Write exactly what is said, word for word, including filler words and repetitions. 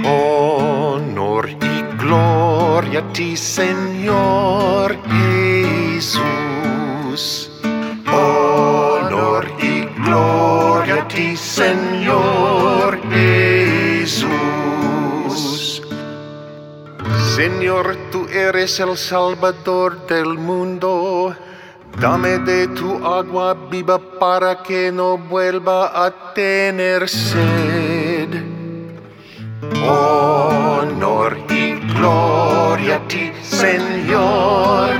Honor y gloria a ti, Señor Jesús. Honor y gloria a ti, Señor Jesús. Señor, tú eres el Salvador del mundo. Dame de tu agua viva para que no vuelva a tener sed. Honor y gloria a ti, Señor